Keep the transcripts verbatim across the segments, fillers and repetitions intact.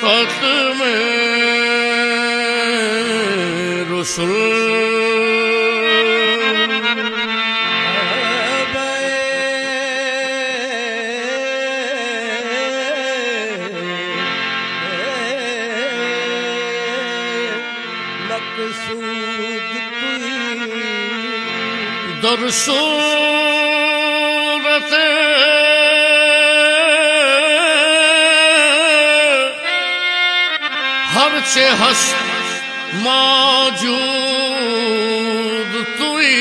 खत्म रुसूल दर सूरत हर चे हस्त मौजूद तुई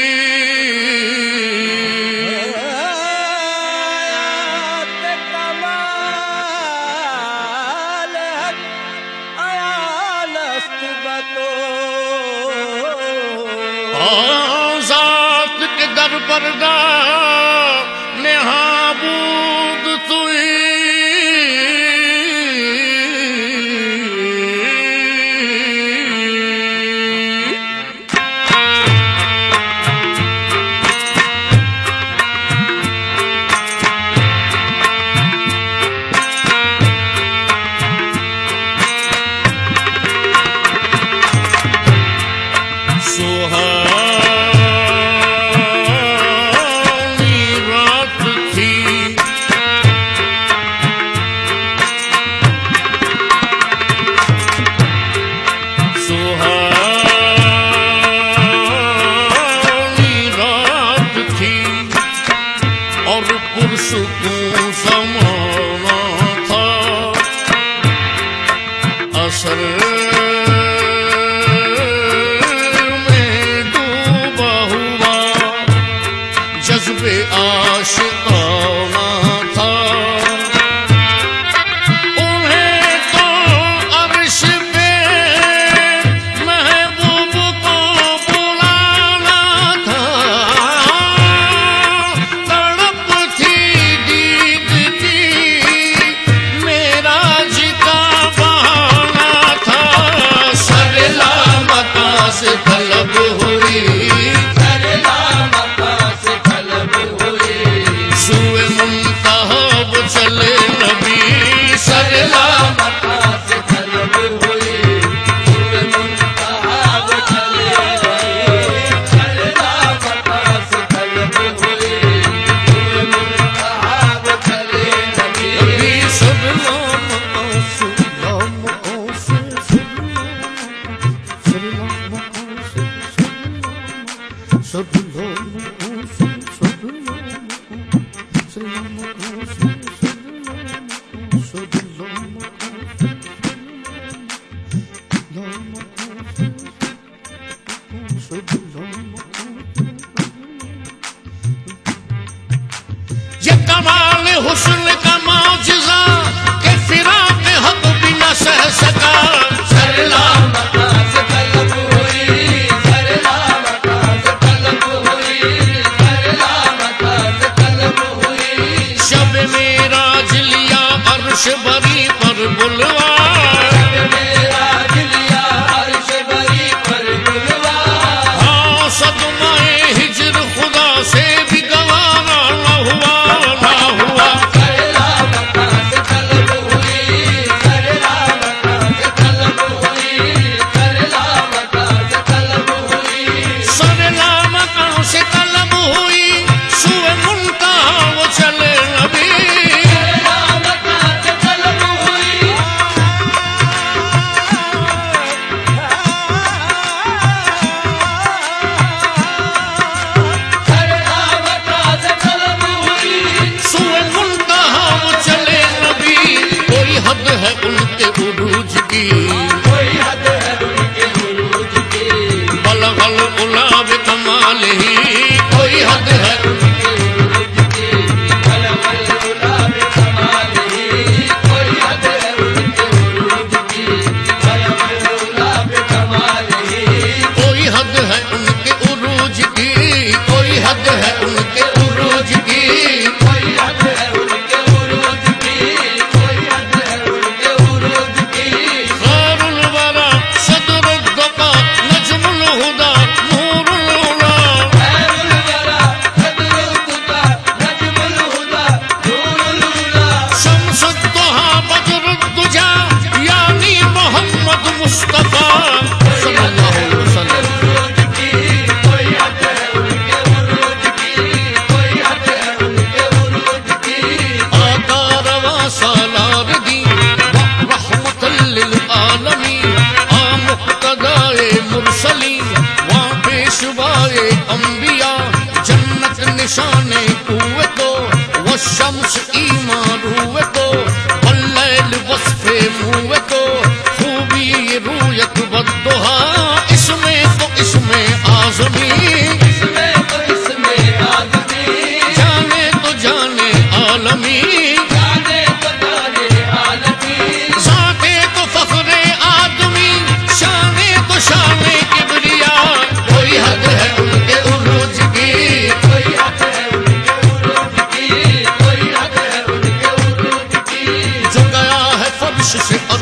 दर परदा नेहाबूद तुई सोहा पुरसुकून ज़माना था असर में डूबा हुआ जज्बे आशिकाना था उन्हें तो अर्श पे महबूब को बुलाना था तलब हुई सुए मुंतहब चले नबी सरला से तलब हुई सुए मुंतहब चले सरला से तलब हुई सुए मुंतहब चले नबी सलाम सलाम ये कमाल हुस्न का मौजज़ा के फिराक़ हक़ भी न सह सका सरला मका से तलब हुई सरला मका से तलब हुई सरला मका से तलब हुई शब मेराज लिया अर्श बरी पर बुलवा शब मेराज लिया अर्श बरी पर बुलवा हाँ सदमाए हिज्र खुदा से भी गवारा न हुआ न हुआ सरला मका से तलब हुई सरला मका से तलब हुई सरला मका से तलब हुई सरला मका से तलब हुई सुए मुंतहा वो चले नबी सरला मका से तलब हुई सरला मका से तलब हुई सुए मुंतहा वो चले नबी कोई हद है उनके उरूज की कोई हद है उनके उरूज की बलगल गुलाब कमाल ही कोई हद है उनके उरूज की बलगल गुलाब कमाल ही कोई हद है उनके उरूज की बलगल गुलाब कमाल ही कोई हद है उनके उरूज की कोई हद है उनके उरूज की कोई हद है उनके उरूज की कोई हद है उनके उरूज की खैरुल वरा सदरुद दुका नजमुल हुदा नूरुल उला खैरुल वरा सदरुद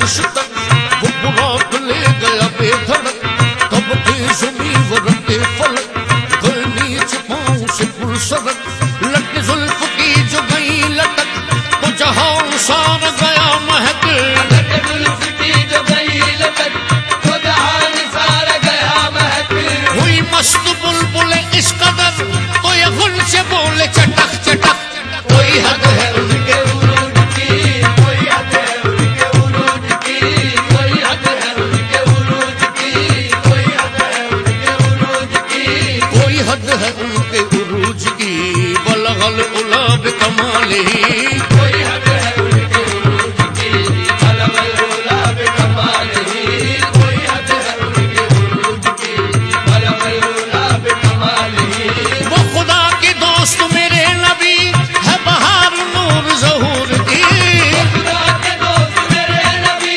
फर्श तक वो बुराक ले गया बेधड़क। तब के ज़मीं वरंगे फलक गए नीच पाँव से पुरसरक। लट जुल्फ की जो गई लटक तो जहां सार गया महक। लट जुल्फ की जो गई लटक तो जहां सार गया महक। हुई मस्त बुलबुल इस कदर तो ये गुल से बोले चटक चटक। कोई हद है उनके उरूज की, कोई हद है उनके उरूज की, कोई हद है उनके उरूज की, कोई हद है उनके उरूज की। कोई हद है उनके उरूज की। बलगल उला बिकमालिही। कोई हद है उनके उरूज की, बलगल उला बिकमालिही। कोई हद है उनके उरूज की, बलगल उला बिकमालिही। वो खुदा के दोस्त मेरे नबी है बहार नूर ज़हूर की। खुदा के दोस्त मेरे नबी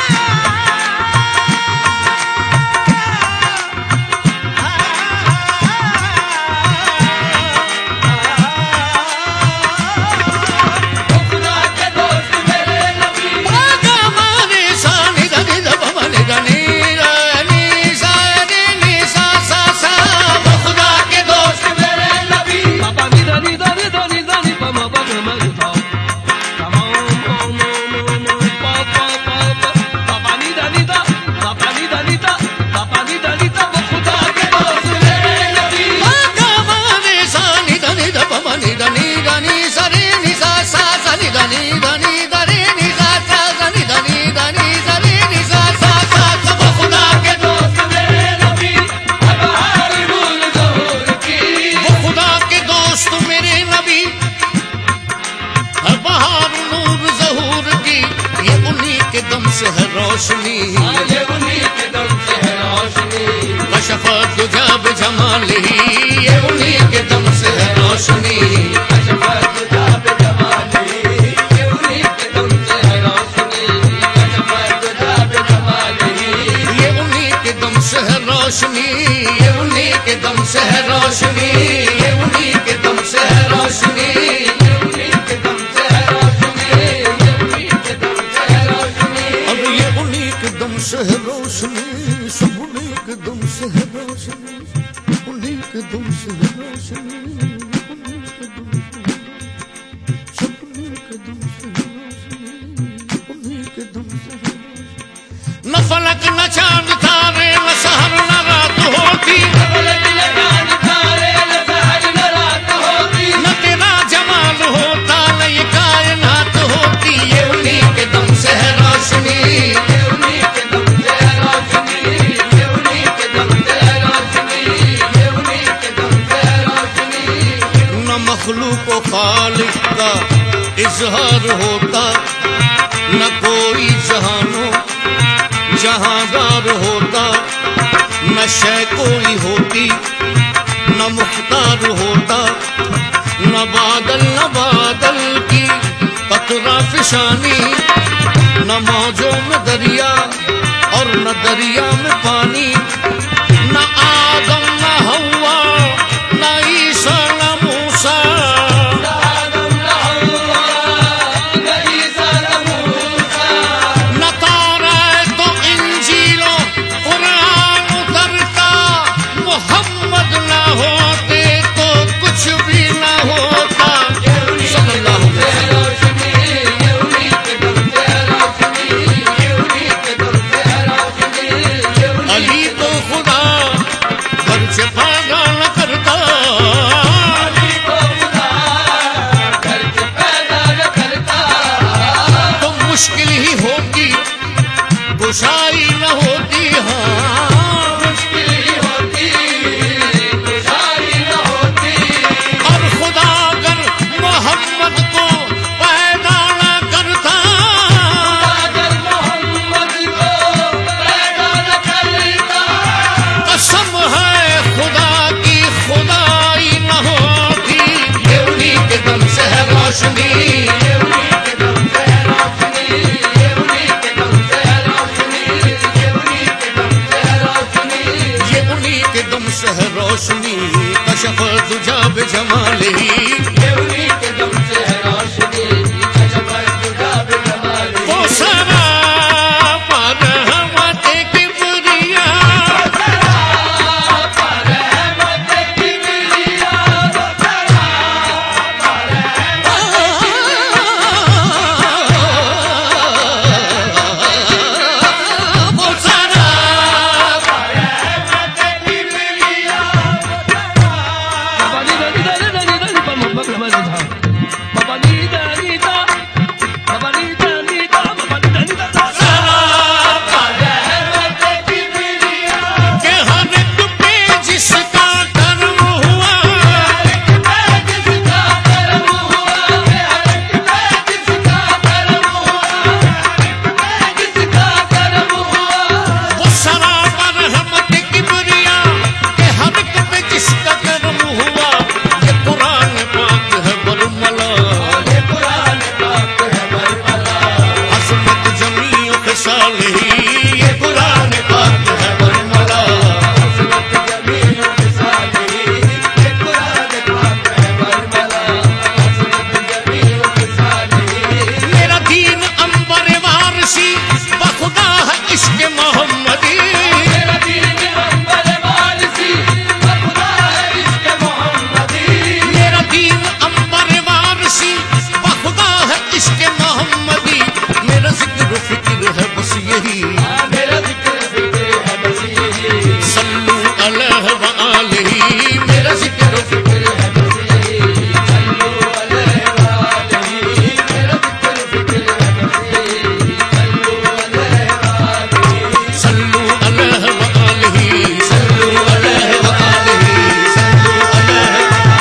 खुदा के दोस्त मेरे नबी बागा माने सानी धनी धपमने धनी धनी सानी नी सा सा सा। वो खुदा के दोस्त मेरे नबी पापा नी धनी धनी धनी धनी पमा पमा मगता तमाम पापा पापा पापा नी धनी दा पापा नी धनी दा पापा नी धनी दा वो खुदा के दोस्त मेरे नबी बागा माने सानी धनी धपमने धनी धनी सरे नी सा सा सनी धनी धनी धनी नी सा सा सनी धनी धनी सरे नी सा सा सा। वो खुदा के दोस्त मेरे नबी बहार नूर ज़हूर की। वो खुदा के दोस्त मेरे नबी है बहार नूर ज़हूर की। ये उन्हीं के दम से है रोशनी। ये उन्हीं के दम से है रोशनी। कशफ़ा तुझा बिजमालिही। ये उन्हीं के दम से है रोशनी। कशफ़त तुझा बिजमालिही। ये उन्हीं के दम से है रोशनी। कशफ़त तुझा बिजमालिही। ये उन्हीं के दम से है रोशनी। ये उन्हीं के दम से है रोशनी। ये उन्हीं के दम से है रोशनी। ये उन्हीं के दम से है रोशनी। ये उन्हीं के दम से है रोशनी। अब ये उन्हीं के दम से है रोशनी। सब उन्हीं के दम से है रोशनी। उन्हीं के दम से है रोशनी। उन्हीं के दम से सब उन्हीं के दम से है रोशनी। उन्हीं के दम से है रोशनी। न फलक न चांद तारे न सहर न रात होती। फलक न चांद तारे न सहर न रात होती। न तेरा जमाल होता न ये कायनात होती। ये उन्हीं के दम से है रोशनी। ये उन्हीं के दम से है रोशनी। ये उन्हीं के दम से है रोशनी। ये उन्हीं के दम से है रोशनी। न मखलूक व खालिक का इजहार होता। न कोई जहानो जहांदार होता। न शय कोई होती न मुख्तार होता। न बादल न बादल की कतरा फिशानी। न मौजों में दरिया और न दरिया में पानी। न आदम न हवा न ईसा न मूसा। आदम न हव्वा न ईसा न मूसा। न तारा तो इंजीलो कुरान उतरता। मोहम्मद न होते तो कुछ भी न होता। सल्लल्लाहु अलैहि वसल्लम। रोशनी ये उन्हीं के दम से है रोशनी। ये उन्हीं के दम से है रोशनी। ये उन्हीं अली तो खुदा घर से पैदा न करता। अली को खुदा घर से पैदा न करता। तो मुश्किल ही होती गुशाई न होती। हाँ मुश्किल ही होती गुजारी न होती। और खुदा अगर मोहम्मद को पैदा न करता। अगर मोहम्मद को पैदा न करता। कसम है खुदा की खुदाई न होती। ये उन्हीं के दम से है रोशनी। ये उन्हीं के दम से है रोशनी। ये उन्हीं के दम से है रोशनी। ये उन्हीं के दम से है रोशनी। ये उन्हीं के दम से है रोशनी। कशफ़ तुझा बिजमालिही। ये उन्हीं के दम से है रोशनी। कशफ़त तुझा बिजमालिही। वो सारा फिसालिही, ये कुरान पाक है बरमला। हसरत जमील फिसालिही, ये कुरान पाक है बरमला। हसरत जमील फिसालिही। मेरा दीन अंबर वारसी बखुदा है इश्क मोहम्मदी। मेरा दीन अंबर वारसी बखुदा है इश्क मोहम्मदी। मेरा दीन अंबर वारसी बखुदा है इश्क मोहम्मदी। मेरा जिक्र फिक्र है बस यही, मेरा जिक्र फिक्र है बस यही। सल्लू अलैहि व आलिही। मेरा जिक्र फिक्र है बस यही। सल्लू अलैहि व आलिही। मेरा जिक्र फिक्र है बस यही। सल्लू अलैहि व आलिही। सल्लू अलैहि व आलिही, सल्लू अलैहि व आलिही, सल्लू अलैहि।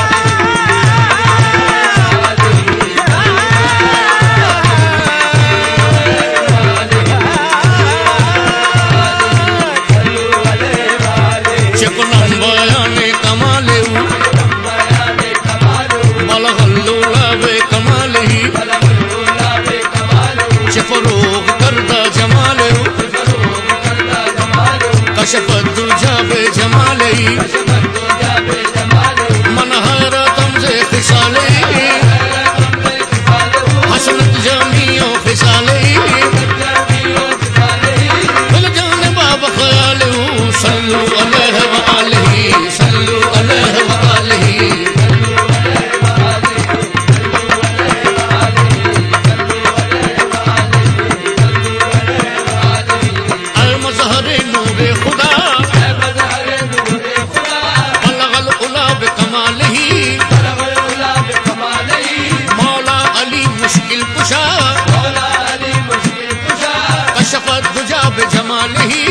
चकुलम बयाने कमाले बलगल्लूला बे कमालही। चफरोग करदा जमाले कशफत दुजा बे जमालही। मनहर तमजे खिसाले हसनत जमियो खिसाले। फिल जाने बाब ख्याले सल्लू अलैहि व आलिही, सल्लू अलैहि व आलिही। अल मज़हरे नूरे खुदा बलगल उला बे कमालही। मौला अली मुश्किल कुशा कशफत दुजा बे जमालही।